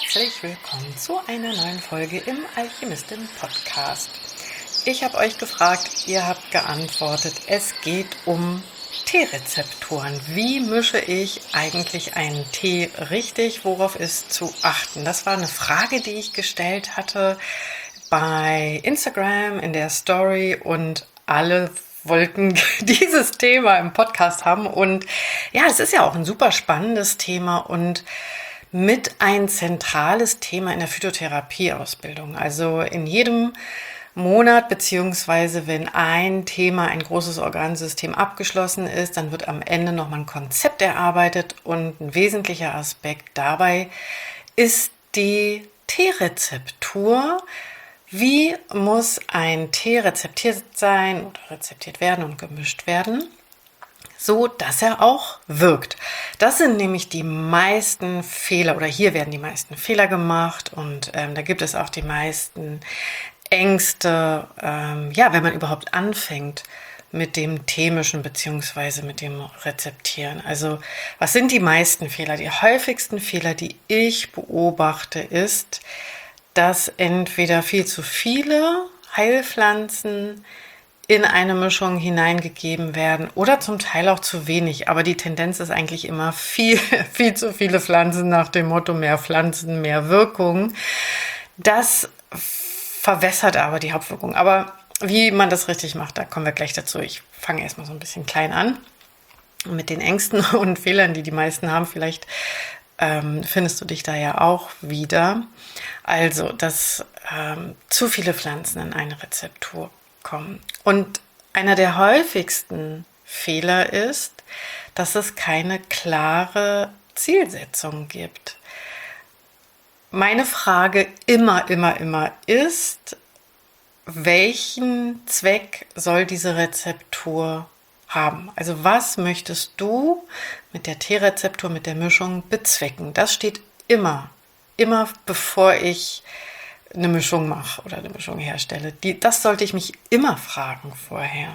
herzlich willkommen zu einer neuen Folge im Alchemistin-Podcast. Ich habe euch gefragt, ihr habt geantwortet, es geht um Teerezepturen. Wie mische ich eigentlich einen Tee richtig? Worauf ist zu achten? Das war eine Frage, die ich gestellt hatte bei Instagram in der Story und alle wollten dieses Thema im Podcast haben. Und ja, es ist ja auch ein super spannendes Thema und mit ein zentrales Thema in der Phytotherapieausbildung. Also in jedem Monat, beziehungsweise wenn ein Thema, ein großes Organsystem abgeschlossen ist, dann wird am Ende nochmal ein Konzept erarbeitet und ein wesentlicher Aspekt dabei ist die Teerezeptur. Wie muss ein Tee rezeptiert sein oder rezeptiert werden und gemischt werden, so dass er auch wirkt? Das sind nämlich die meisten Fehler, oder hier werden die meisten Fehler gemacht und da gibt es auch die meisten Ängste, wenn man überhaupt anfängt mit dem Themischen bzw. mit dem Rezeptieren. Also was sind die meisten Fehler? Die häufigsten Fehler, die ich beobachte, ist, dass entweder viel zu viele Heilpflanzen in eine Mischung hineingegeben werden oder zum Teil auch zu wenig. Aber die Tendenz ist eigentlich immer viel zu viele Pflanzen nach dem Motto mehr Pflanzen, mehr Wirkung. Das verwässert aber die Hauptwirkung. Aber wie man das richtig macht, da kommen wir gleich dazu. Ich fange erstmal so ein bisschen klein an mit den Ängsten und Fehlern, die die meisten haben. Vielleicht findest du dich da ja auch wieder. Also, dass zu viele Pflanzen in eine Rezeptur kommen. Und einer der häufigsten Fehler ist, dass es keine klare Zielsetzung gibt. Meine Frage immer ist, welchen Zweck soll diese Rezeptur haben? Also was möchtest du mit der Teerezeptur, mit der Mischung bezwecken? Das steht immer bevor ich eine Mischung mache oder eine Mischung herstelle. Das sollte ich mich immer fragen vorher.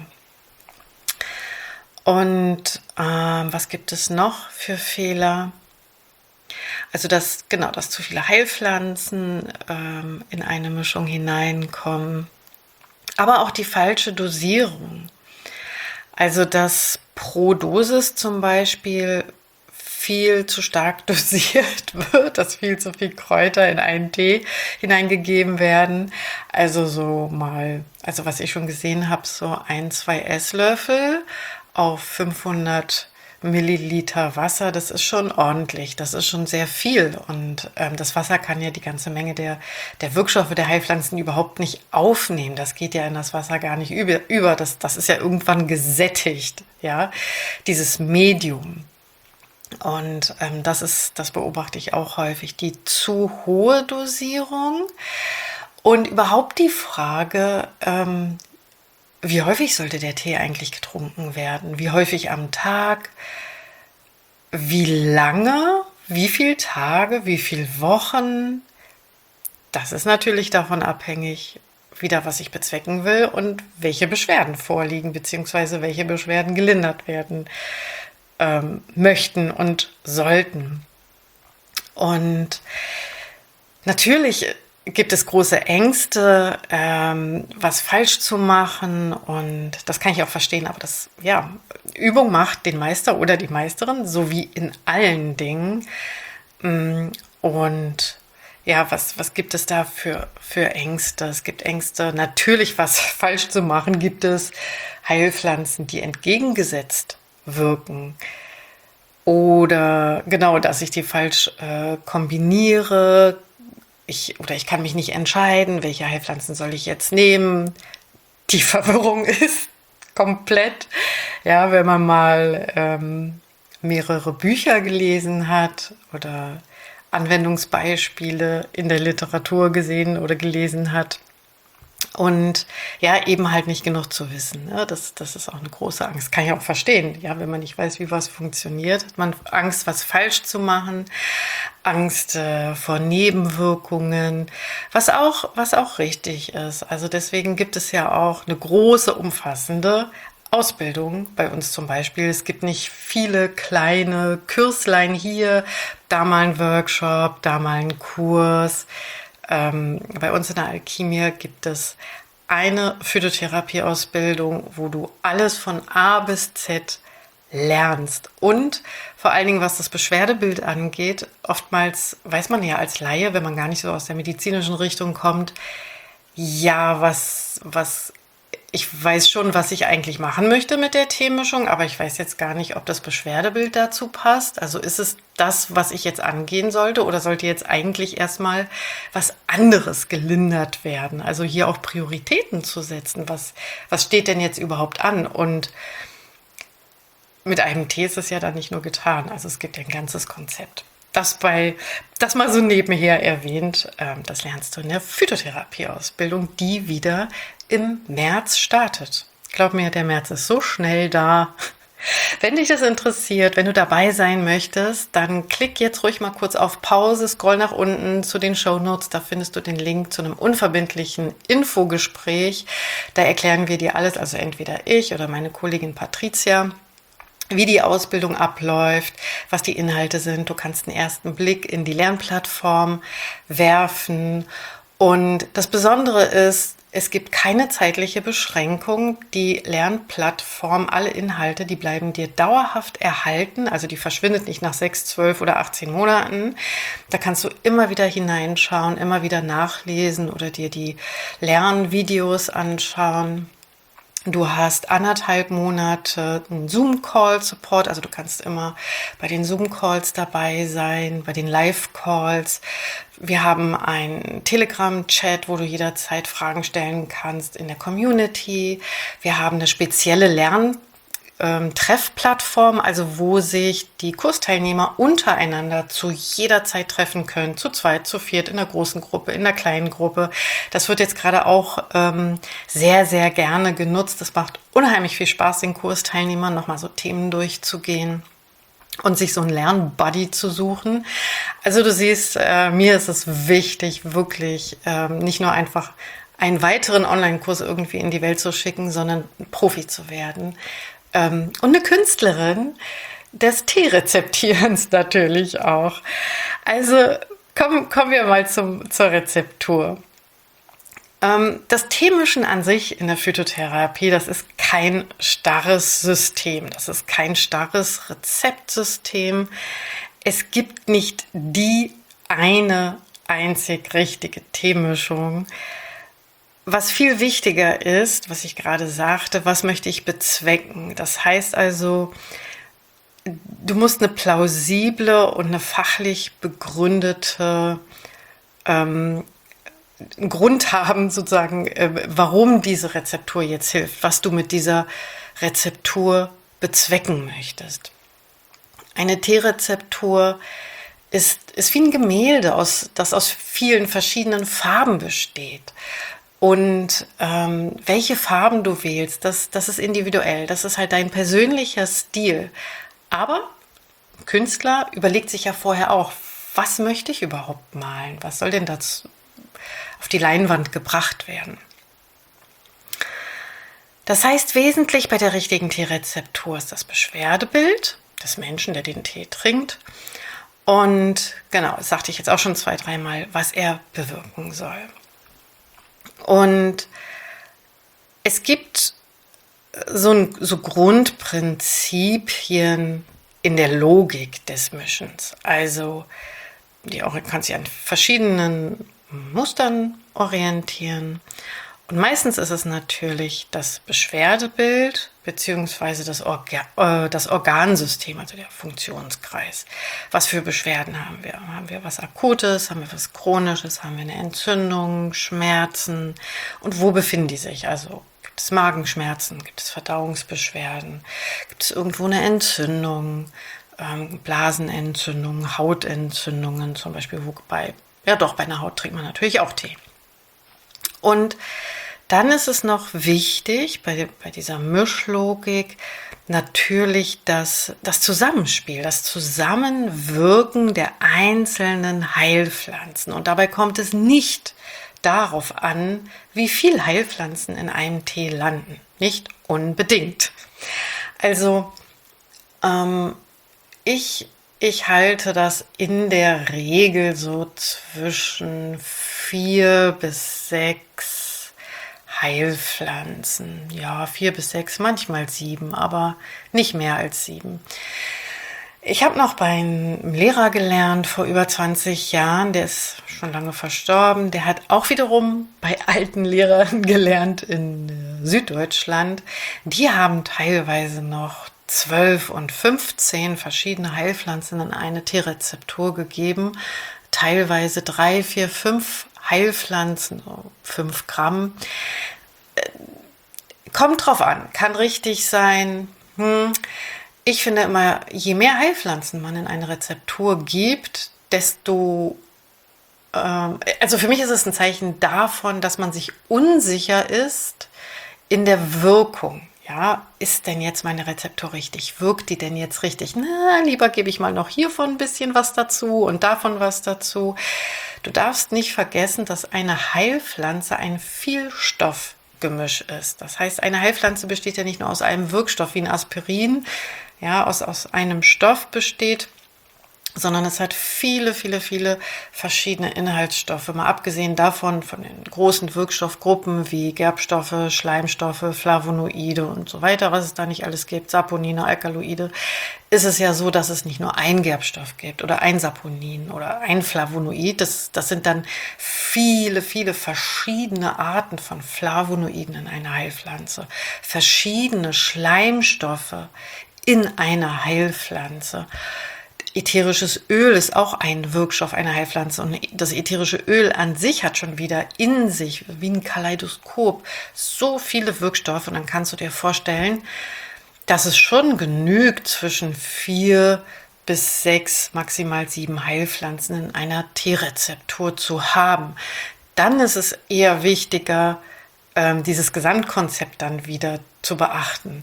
Und was gibt es noch für Fehler? Also dass zu viele Heilpflanzen in eine Mischung hineinkommen, aber auch die falsche Dosierung. Also dass pro Dosis zum Beispiel viel zu stark dosiert wird, dass viel zu viel Kräuter in einen Tee hineingegeben werden. Also was ich schon gesehen habe, so 1-2 Esslöffel auf 500 Milliliter Wasser, das ist schon ordentlich, das ist schon sehr viel. Und das Wasser kann ja die ganze Menge der Wirkstoffe der Heilpflanzen überhaupt nicht aufnehmen. Das geht ja in das Wasser gar nicht über. Das ist ja irgendwann gesättigt, ja, dieses Medium. Und das beobachte ich auch häufig, die zu hohe Dosierung und überhaupt die Frage, wie häufig sollte der Tee eigentlich getrunken werden? Wie häufig am Tag? Wie lange? Wie viele Tage? Wie viele Wochen? Das ist natürlich davon abhängig, wieder was ich bezwecken will und welche Beschwerden vorliegen, beziehungsweise welche Beschwerden gelindert werden möchten und sollten. Und natürlich gibt es große Ängste, was falsch zu machen, und das kann ich auch verstehen, aber Übung macht den Meister oder die Meisterin, so wie in allen Dingen. Und ja, was gibt es da für Ängste? Es gibt Ängste, natürlich was falsch zu machen, gibt es Heilpflanzen, die entgegengesetzt wirken. Oder genau, dass ich die falsch kombiniere. Ich kann mich nicht entscheiden, welche Heilpflanzen soll ich jetzt nehmen. Die Verwirrung ist komplett. Ja, wenn man mal mehrere Bücher gelesen hat oder Anwendungsbeispiele in der Literatur gesehen oder gelesen hat. Und ja, eben halt nicht genug zu wissen. Ja, das ist auch eine große Angst. Kann ich auch verstehen. Ja, wenn man nicht weiß, wie was funktioniert, hat man Angst, was falsch zu machen, Angst vor Nebenwirkungen, was auch richtig ist. Also deswegen gibt es ja auch eine große, umfassende Ausbildung bei uns zum Beispiel. Es gibt nicht viele kleine Kürslein hier, da mal ein Workshop, da mal ein Kurs. Bei uns in der Alchemia gibt es eine Phytotherapie-Ausbildung, wo du alles von A bis Z lernst. Und vor allen Dingen, was das Beschwerdebild angeht, oftmals weiß man ja als Laie, wenn man gar nicht so aus der medizinischen Richtung kommt, ja, ich weiß schon, was ich eigentlich machen möchte mit der Teemischung, aber ich weiß jetzt gar nicht, ob das Beschwerdebild dazu passt. Also ist es das, was ich jetzt angehen sollte, oder sollte jetzt eigentlich erstmal was anderes gelindert werden? Also hier auch Prioritäten zu setzen. Was steht denn jetzt überhaupt an? Und mit einem Tee ist es ja dann nicht nur getan. Also es gibt ja ein ganzes Konzept. Das mal so nebenher erwähnt, das lernst du in der Phytotherapie-Ausbildung, die wieder im März startet. Glaub mir, der März ist so schnell da. Wenn dich das interessiert, wenn du dabei sein möchtest, dann klick jetzt ruhig mal kurz auf Pause, scroll nach unten zu den Shownotes, da findest du den Link zu einem unverbindlichen Infogespräch. Da erklären wir dir alles, also entweder ich oder meine Kollegin Patricia, wie die Ausbildung abläuft, was die Inhalte sind. Du kannst einen ersten Blick in die Lernplattform werfen. Und das Besondere ist, es gibt keine zeitliche Beschränkung. Die Lernplattform, alle Inhalte, die bleiben dir dauerhaft erhalten. Also die verschwindet nicht nach 6, 12 oder 18 Monaten. Da kannst du immer wieder hineinschauen, immer wieder nachlesen oder dir die Lernvideos anschauen. Du hast 1,5 Monate einen Zoom-Call-Support, also du kannst immer bei den Zoom-Calls dabei sein, bei den Live-Calls. Wir haben einen Telegram-Chat, wo du jederzeit Fragen stellen kannst in der Community. Wir haben eine spezielle Treffplattform, also wo sich die Kursteilnehmer untereinander zu jeder Zeit treffen können, zu zweit, zu viert, in der großen Gruppe, in der kleinen Gruppe. Das wird jetzt gerade auch sehr, sehr gerne genutzt. Das macht unheimlich viel Spaß, den Kursteilnehmern nochmal so Themen durchzugehen und sich so einen Lernbuddy zu suchen. Also du siehst, mir ist es wichtig, wirklich nicht nur einfach einen weiteren Online-Kurs irgendwie in die Welt zu schicken, sondern Profi zu werden. Und eine Künstlerin des Teerezeptierens natürlich auch. Also kommen wir mal zur Rezeptur. Das Teemischen an sich in der Phytotherapie, das ist kein starres System. Das ist kein starres Rezeptsystem. Es gibt nicht die eine einzig richtige Teemischung. Was viel wichtiger ist, was ich gerade sagte, was möchte ich bezwecken? Das heißt also, du musst eine plausible und eine fachlich begründete Grund haben, sozusagen, warum diese Rezeptur jetzt hilft, was du mit dieser Rezeptur bezwecken möchtest. Eine Teerezeptur ist wie ein Gemälde, das aus vielen verschiedenen Farben besteht. Und welche Farben du wählst, das ist individuell. Das ist halt dein persönlicher Stil. Aber ein Künstler überlegt sich ja vorher auch, was möchte ich überhaupt malen? Was soll denn das auf die Leinwand gebracht werden? Das heißt, wesentlich bei der richtigen Teerezeptur ist das Beschwerdebild des Menschen, der den Tee trinkt. Und genau, das sagte ich jetzt auch schon 2, 3 Mal, was er bewirken soll. Und es gibt so Grundprinzipien in der Logik des Mischens. Also die kann sich an verschiedenen Mustern orientieren. Und meistens ist es natürlich das Beschwerdebild bzw. das Organsystem, also der Funktionskreis. Was für Beschwerden haben wir? Haben wir was Akutes? Haben wir was Chronisches? Haben wir eine Entzündung, Schmerzen? Und wo befinden die sich? Also gibt es Magenschmerzen? Gibt es Verdauungsbeschwerden? Gibt es irgendwo eine Entzündung? Blasenentzündungen, Hautentzündungen zum Beispiel, bei einer Haut trinkt man natürlich auch Tee. Und dann ist es noch wichtig, bei dieser Mischlogik, natürlich das Zusammenspiel, das Zusammenwirken der einzelnen Heilpflanzen. Und dabei kommt es nicht darauf an, wie viel Heilpflanzen in einem Tee landen. nicht unbedingt. Also ich halte das in der Regel so zwischen 4 bis 6 Heilpflanzen. Ja, 4 bis 6, manchmal 7, aber nicht mehr als 7. Ich habe noch bei einem Lehrer gelernt vor über 20 Jahren, der ist schon lange verstorben. Der hat auch wiederum bei alten Lehrern gelernt in Süddeutschland. Die haben teilweise noch 12 und 15 verschiedene Heilpflanzen in eine T-Rezeptur gegeben. Teilweise 3, 4, 5 Heilpflanzen, 5 Gramm. Kommt drauf an, kann richtig sein. Ich finde immer, je mehr Heilpflanzen man in eine Rezeptur gibt, desto, also für mich ist es ein Zeichen davon, dass man sich unsicher ist in der Wirkung. Ja, ist denn jetzt meine Rezeptur richtig? Wirkt die denn jetzt richtig? Na, lieber gebe ich mal noch hiervon ein bisschen was dazu und davon was dazu. Du darfst nicht vergessen, dass eine Heilpflanze ein Vielstoffgemisch ist. Das heißt, eine Heilpflanze besteht ja nicht nur aus einem Wirkstoff wie ein Aspirin, ja, aus einem Stoff besteht, sondern es hat viele, viele, viele verschiedene Inhaltsstoffe. Mal abgesehen davon, von den großen Wirkstoffgruppen wie Gerbstoffe, Schleimstoffe, Flavonoide und so weiter, was es da nicht alles gibt, Saponine, Alkaloide, ist es ja so, dass es nicht nur einen Gerbstoff gibt oder ein Saponin oder ein Flavonoid. Das sind dann viele, viele verschiedene Arten von Flavonoiden in einer Heilpflanze. Verschiedene Schleimstoffe in einer Heilpflanze. Ätherisches Öl ist auch ein Wirkstoff einer Heilpflanze und das ätherische Öl an sich hat schon wieder in sich, wie ein Kaleidoskop, so viele Wirkstoffe. Und dann kannst du dir vorstellen, dass es schon genügt, zwischen 4 bis 6, maximal 7 Heilpflanzen in einer T-Rezeptur zu haben. Dann ist es eher wichtiger, dieses Gesamtkonzept dann wieder zu beachten.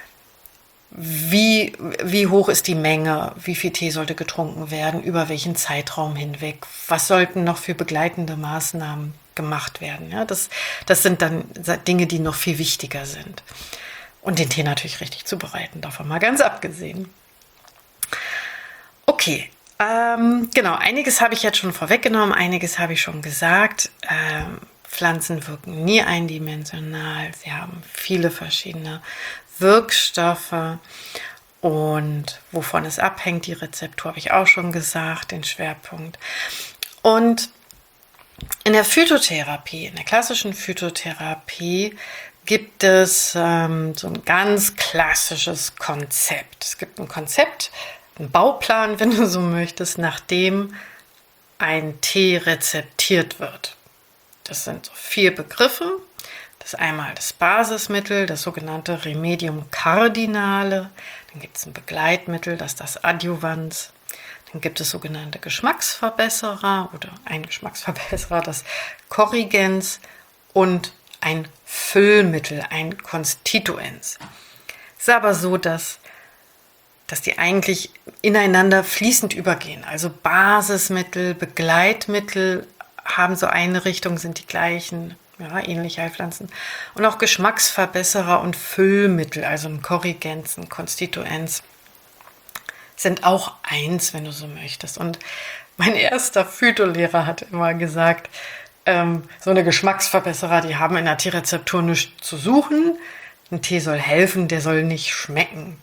Wie hoch ist die Menge? Wie viel Tee sollte getrunken werden? Über welchen Zeitraum hinweg? Was sollten noch für begleitende Maßnahmen gemacht werden? Ja, das sind dann Dinge, die noch viel wichtiger sind. Und den Tee natürlich richtig zubereiten, davon mal ganz abgesehen. Okay, genau, einiges habe ich jetzt schon vorweggenommen, einiges habe ich schon gesagt. Pflanzen wirken nie eindimensional. Sie haben viele verschiedene Wirkstoffe und wovon es abhängt, die Rezeptur habe ich auch schon gesagt, den Schwerpunkt. Und in der Phytotherapie, in der klassischen Phytotherapie gibt es so ein ganz klassisches Konzept. Es gibt ein Konzept, einen Bauplan, wenn du so möchtest, nach dem ein Tee rezeptiert wird. Das sind so 4 Begriffe. Das ist einmal das Basismittel, das sogenannte Remedium Cardinale. Dann gibt es ein Begleitmittel, das ist das Adjuvans. Dann gibt es sogenannte Geschmacksverbesserer oder ein Geschmacksverbesserer, das Korrigens und ein Füllmittel, ein Konstituens. Es ist aber so, dass die eigentlich ineinander fließend übergehen. Also Basismittel, Begleitmittel haben so eine Richtung, sind die gleichen, ja, ähnliche Heilpflanzen. Und auch Geschmacksverbesserer und Füllmittel, also ein Korrigens, ein Konstituens, sind auch eins, wenn du so möchtest. Und mein erster Phytolehrer hat immer gesagt, so eine Geschmacksverbesserer, die haben in der T-Rezeptur nichts zu suchen. Ein Tee soll helfen, der soll nicht schmecken.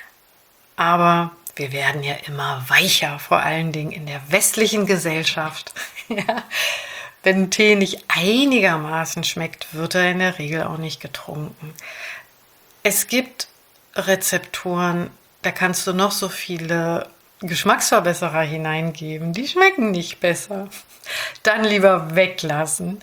Aber wir werden ja immer weicher, vor allen Dingen in der westlichen Gesellschaft. Ja. Wenn ein Tee nicht einigermaßen schmeckt, wird er in der Regel auch nicht getrunken. Es gibt Rezepturen, da kannst du noch so viele Geschmacksverbesserer hineingeben, die schmecken nicht besser. Dann lieber weglassen.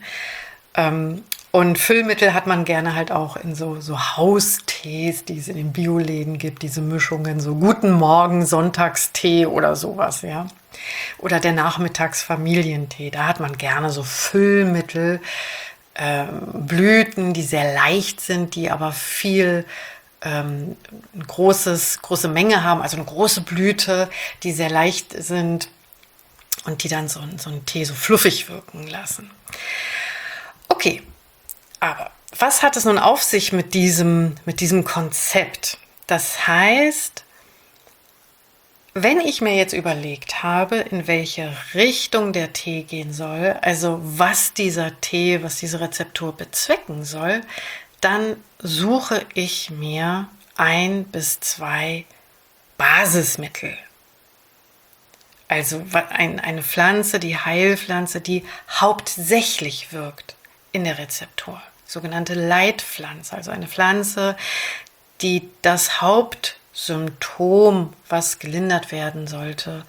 Und Füllmittel hat man gerne halt auch in so Haustees, die es in den Bioläden gibt, diese Mischungen, so Guten Morgen, Sonntagstee oder sowas, ja. Oder der Nachmittagsfamilientee, da hat man gerne so Füllmittel, Blüten, die sehr leicht sind, die aber viel eine große Menge haben, also eine große Blüte, die sehr leicht sind und die dann so einen Tee so fluffig wirken lassen. Okay, aber was hat es nun auf sich mit diesem Konzept? Das heißt, wenn ich mir jetzt überlegt habe, in welche Richtung der Tee gehen soll, also was dieser Tee, was diese Rezeptur bezwecken soll, dann suche ich mir 1 bis 2 Basismittel. Also eine Pflanze, die Heilpflanze, die hauptsächlich wirkt in der Rezeptur. Sogenannte Leitpflanze, also eine Pflanze, die das Hauptsymptom, was gelindert werden sollte,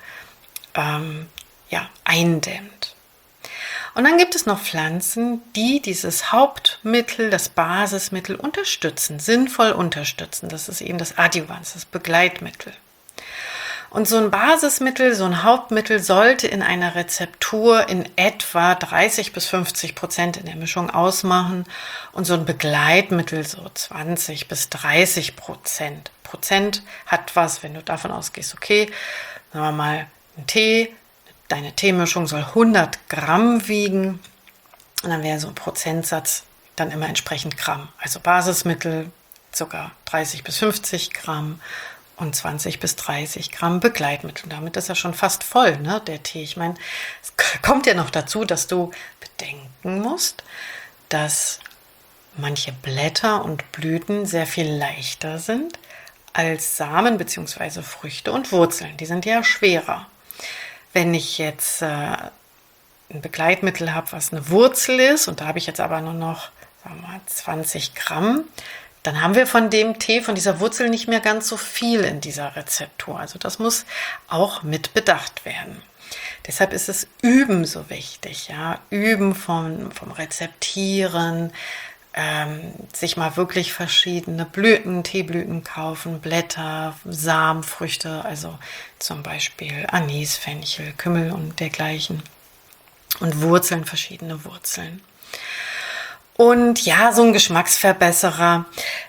eindämmt. Und dann gibt es noch Pflanzen, die dieses Hauptmittel, das Basismittel unterstützen, sinnvoll unterstützen. Das ist eben das Adjuvans, das Begleitmittel. Und so ein Basismittel, so ein Hauptmittel sollte in einer Rezeptur in etwa 30 bis 50% in der Mischung ausmachen und so ein Begleitmittel so 20 bis 30%. Prozent hat was, wenn du davon ausgehst, okay, sagen wir mal, ein Tee, deine Teemischung soll 100 Gramm wiegen und dann wäre so ein Prozentsatz dann immer entsprechend Gramm. Also Basismittel sogar 30 bis 50 Gramm und 20 bis 30 Gramm Begleitmittel. Und damit ist er schon fast voll, ne, der Tee. Ich meine, es kommt ja noch dazu, dass du bedenken musst, dass manche Blätter und Blüten sehr viel leichter sind als Samen bzw. Früchte und Wurzeln. Die sind ja schwerer. Wenn ich jetzt ein Begleitmittel habe, was eine Wurzel ist, und da habe ich jetzt aber nur noch, sagen wir mal, 20 Gramm, dann haben wir von dem Tee, von dieser Wurzel nicht mehr ganz so viel in dieser Rezeptur. Also das muss auch mit bedacht werden. Deshalb ist es Üben so wichtig, ja, Üben vom Rezeptieren, sich mal wirklich verschiedene Blüten, Teeblüten kaufen, Blätter, Samen, Früchte, also zum Beispiel Anis, Fenchel, Kümmel und dergleichen. Und Wurzeln, verschiedene Wurzeln. Und ja, so ein Geschmacksverbesserer.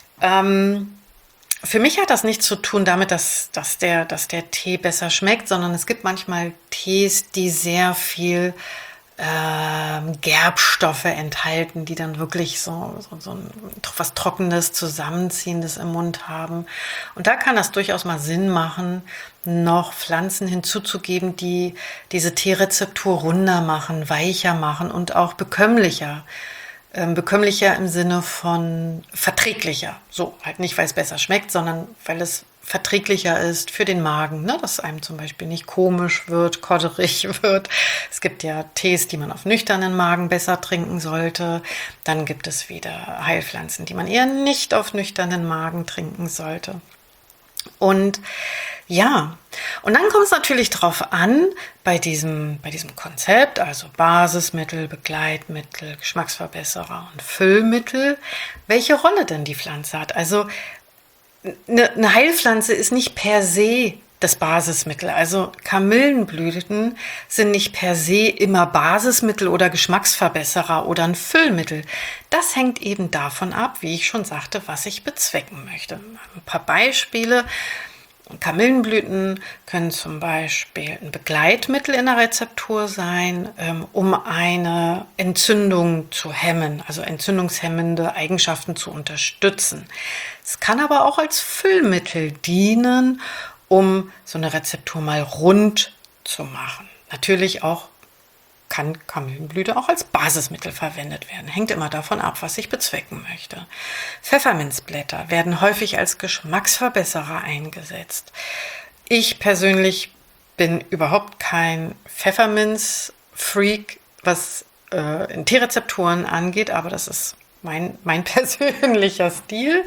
Für mich hat das nichts zu tun damit, dass der Tee besser schmeckt, sondern es gibt manchmal Tees, die sehr viel Gerbstoffe enthalten, die dann wirklich so was Trockenes, Zusammenziehendes im Mund haben. Und da kann das durchaus mal Sinn machen, noch Pflanzen hinzuzugeben, die diese Teerezeptur runder machen, weicher machen und auch bekömmlicher. Bekömmlicher im Sinne von verträglicher. So, halt nicht, weil es besser schmeckt, sondern weil es verträglicher ist für den Magen, ne? Dass einem zum Beispiel nicht komisch wird, kodderig wird. Es gibt ja Tees, die man auf nüchternen Magen besser trinken sollte. Dann gibt es wieder Heilpflanzen, die man eher nicht auf nüchternen Magen trinken sollte. Und ja, und dann kommt es natürlich drauf an, bei diesem Konzept, also Basismittel, Begleitmittel, Geschmacksverbesserer und Füllmittel, welche Rolle denn die Pflanze hat. Also eine Heilpflanze ist nicht per se das Basismittel. Also Kamillenblüten sind nicht per se immer Basismittel oder Geschmacksverbesserer oder ein Füllmittel. Das hängt eben davon ab, wie ich schon sagte, was ich bezwecken möchte. Ein paar Beispiele. Kamillenblüten können zum Beispiel ein Begleitmittel in der Rezeptur sein, um eine Entzündung zu hemmen, also entzündungshemmende Eigenschaften zu unterstützen. Es kann aber auch als Füllmittel dienen, um so eine Rezeptur mal rund zu machen. Natürlich kann Kamillenblüte auch als Basismittel verwendet werden. Hängt immer davon ab, was ich bezwecken möchte. Pfefferminzblätter werden häufig als Geschmacksverbesserer eingesetzt. Ich persönlich bin überhaupt kein Pfefferminz-Freak, was in Teerezepturen angeht, aber das ist mein persönlicher Stil.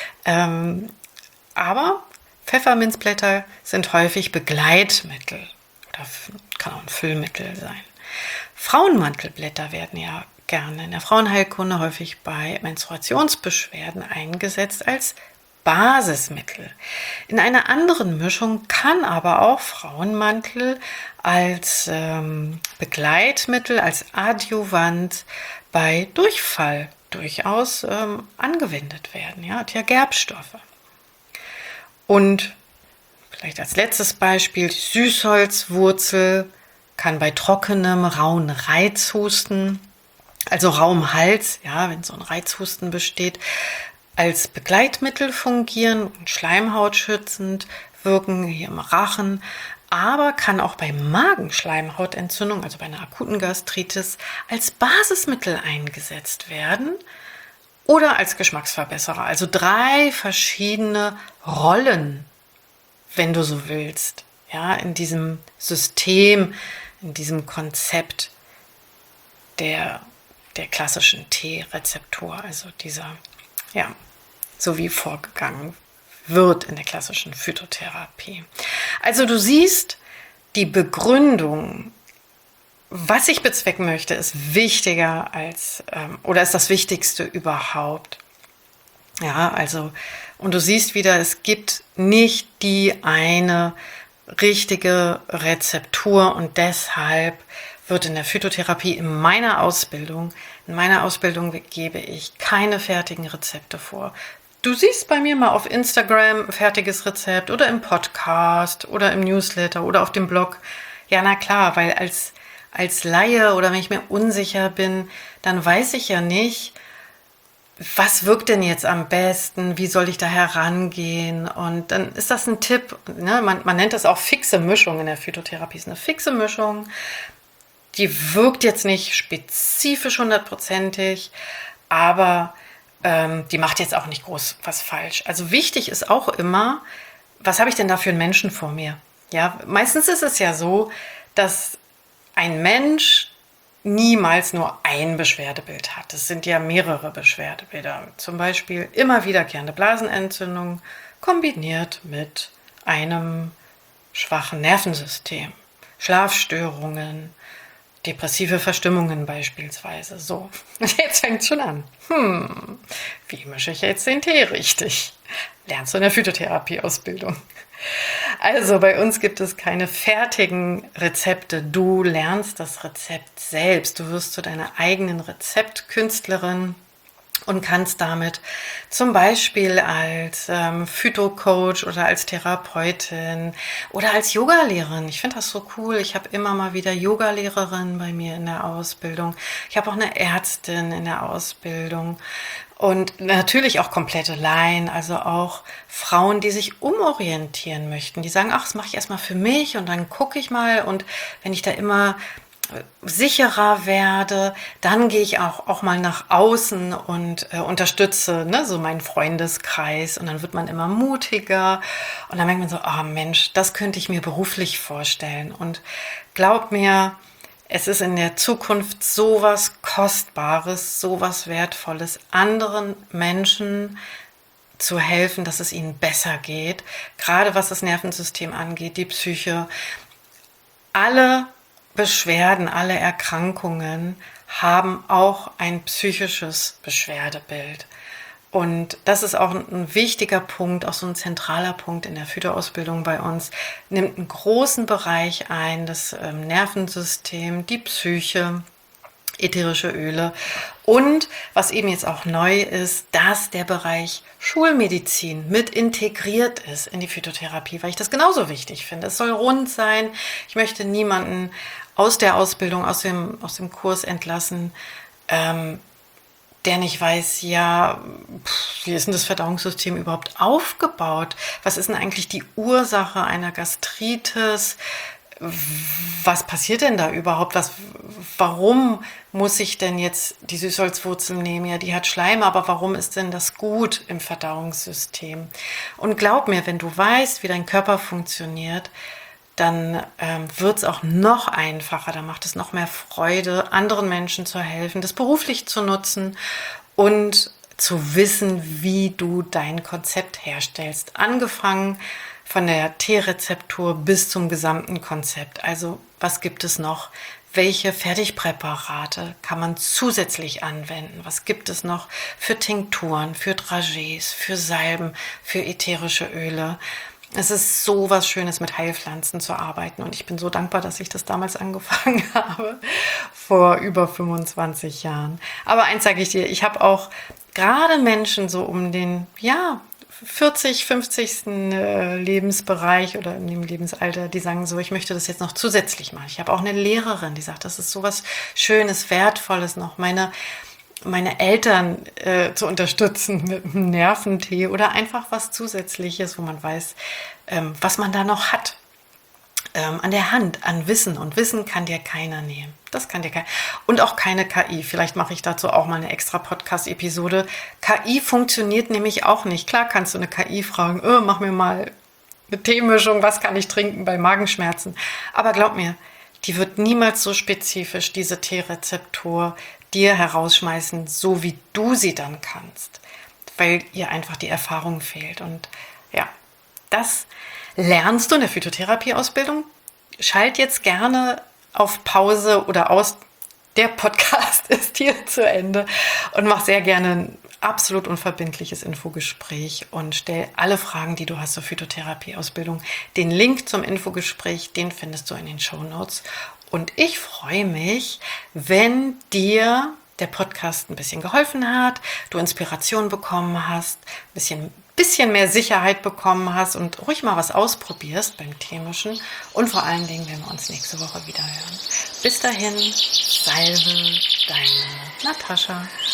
Aber Pfefferminzblätter sind häufig Begleitmittel oder kann auch ein Füllmittel sein. Frauenmantelblätter werden ja gerne in der Frauenheilkunde häufig bei Menstruationsbeschwerden eingesetzt als Basismittel. In einer anderen Mischung kann aber auch Frauenmantel als Begleitmittel, als Adjuvant bei Durchfall durchaus angewendet werden. Ja, hat ja Gerbstoffe. Und vielleicht als letztes Beispiel, die Süßholzwurzel kann bei trockenem, rauen Reizhusten also Raum-Hals, ja, wenn so ein Reizhusten besteht, als Begleitmittel fungieren und schleimhautschützend wirken hier im Rachen, aber kann auch bei Magenschleimhautentzündung, also bei einer akuten Gastritis, als Basismittel eingesetzt werden oder als Geschmacksverbesserer. Also 3 verschiedene Rollen, wenn du so willst, ja, in diesem System, in diesem Konzept der klassischen T-Rezeptor, also dieser, ja, so wie vorgegangen wird in der klassischen Phytotherapie. Also du siehst, die Begründung, was ich bezwecken möchte, ist wichtiger als, oder ist das Wichtigste überhaupt. Ja, also, und du siehst wieder, es gibt nicht die eine richtige Rezeptur und deshalb wird in der Phytotherapie in meiner Ausbildung gebe ich keine fertigen Rezepte vor. Du siehst bei mir mal auf Instagram ein fertiges Rezept oder im Podcast oder im Newsletter oder auf dem Blog. Ja, na klar, weil als Laie oder wenn ich mir unsicher bin, dann weiß ich ja nicht, was wirkt denn jetzt am besten, wie soll ich da herangehen? Und dann ist das ein Tipp, ne? Man nennt das auch fixe Mischung in der Phytotherapie. Es ist eine fixe Mischung, die wirkt jetzt nicht spezifisch 100%ig, aber die macht jetzt auch nicht groß was falsch. Also wichtig ist auch immer, was habe ich denn da für einen Menschen vor mir? Ja, meistens ist es ja so, dass ein Mensch niemals nur ein Beschwerdebild hat. Es sind ja mehrere Beschwerdebilder. Zum Beispiel immer wiederkehrende Blasenentzündung kombiniert mit einem schwachen Nervensystem, Schlafstörungen, depressive Verstimmungen beispielsweise. So, jetzt fängt es schon an. Wie mische ich jetzt den Tee richtig? Lernst du in der Phytotherapie-Ausbildung. Also bei uns gibt es keine fertigen Rezepte. Du lernst das Rezept selbst. Du wirst zu deiner eigenen Rezeptkünstlerin und kannst damit zum Beispiel als Phytocoach oder als Therapeutin oder als Yogalehrerin. Ich finde das so cool. Ich habe immer mal wieder Yogalehrerinnen bei mir in der Ausbildung. Ich habe auch eine Ärztin in der Ausbildung. Und natürlich auch komplette Laien, also auch Frauen, die sich umorientieren möchten. Die sagen, ach, das mache ich erstmal für mich und dann gucke ich mal. Und wenn ich da immer sicherer werde, dann gehe ich auch mal nach außen und unterstütze, ne, so meinen Freundeskreis. Und dann wird man immer mutiger. Und dann merkt man so, oh Mensch, das könnte ich mir beruflich vorstellen. Und glaub mir, es ist in der Zukunft sowas Kostbares, sowas Wertvolles, anderen Menschen zu helfen, dass es ihnen besser geht. Gerade was das Nervensystem angeht, die Psyche. Alle Beschwerden, alle Erkrankungen haben auch ein psychisches Beschwerdebild. Und das ist auch ein wichtiger Punkt, auch so ein zentraler Punkt in der Phytoausbildung bei uns, nimmt einen großen Bereich ein, das Nervensystem, die Psyche, ätherische Öle und was eben jetzt auch neu ist, dass der Bereich Schulmedizin mit integriert ist in die Phytotherapie, weil ich das genauso wichtig finde. Es soll rund sein. Ich möchte niemanden aus der Ausbildung, aus dem Kurs entlassen, der nicht weiß, ja, wie ist denn das Verdauungssystem überhaupt aufgebaut? Was ist denn eigentlich die Ursache einer Gastritis? Was passiert denn da überhaupt? Warum muss ich denn jetzt die Süßholzwurzel nehmen? Ja, die hat Schleim, aber warum ist denn das gut im Verdauungssystem? Und glaub mir, wenn du weißt, wie dein Körper funktioniert, dann wird es auch noch einfacher, da macht es noch mehr Freude, anderen Menschen zu helfen, das beruflich zu nutzen und zu wissen, wie du dein Konzept herstellst. Angefangen von der T-Rezeptur bis zum gesamten Konzept. Also was gibt es noch? Welche Fertigpräparate kann man zusätzlich anwenden? Was gibt es noch für Tinkturen, für Dragés, für Salben, für ätherische Öle? Es ist so was Schönes, mit Heilpflanzen zu arbeiten und ich bin so dankbar, dass ich das damals angefangen habe, vor über 25 Jahren. Aber eins sage ich dir, ich habe auch gerade Menschen so um den, ja, 40, 50. Lebensbereich oder in dem Lebensalter, die sagen so, ich möchte das jetzt noch zusätzlich machen. Ich habe auch eine Lehrerin, die sagt, das ist sowas Schönes, Wertvolles noch, meine Eltern zu unterstützen mit einem Nerventee oder einfach was Zusätzliches, wo man weiß, was man da noch hat. An der Hand, an Wissen. Und Wissen kann dir keiner nehmen. Das kann dir keiner. Und auch keine KI. Vielleicht mache ich dazu auch mal eine extra Podcast-Episode. KI funktioniert nämlich auch nicht. Klar kannst du eine KI fragen, mach mir mal eine Teemischung, was kann ich trinken bei Magenschmerzen. Aber glaub mir, die wird niemals so spezifisch, diese T-Rezeptor, dir herausschmeißen, so wie du sie dann kannst. Weil ihr einfach die Erfahrung fehlt. Und ja, das lernst du in der Phytotherapie-Ausbildung. Schalt jetzt gerne auf Pause oder aus. Der Podcast ist hier zu Ende und mach sehr gerne ein absolut unverbindliches Infogespräch und stell alle Fragen, die du hast zur Phytotherapie-Ausbildung. Den Link zum Infogespräch, den findest du in den Shownotes. Und ich freue mich, wenn dir der Podcast ein bisschen geholfen hat, du Inspiration bekommen hast, ein bisschen mehr Sicherheit bekommen hast und ruhig mal was ausprobierst beim Teemischen. Und vor allen Dingen, wenn wir uns nächste Woche wieder hören. Bis dahin, Salve, deine Natascha.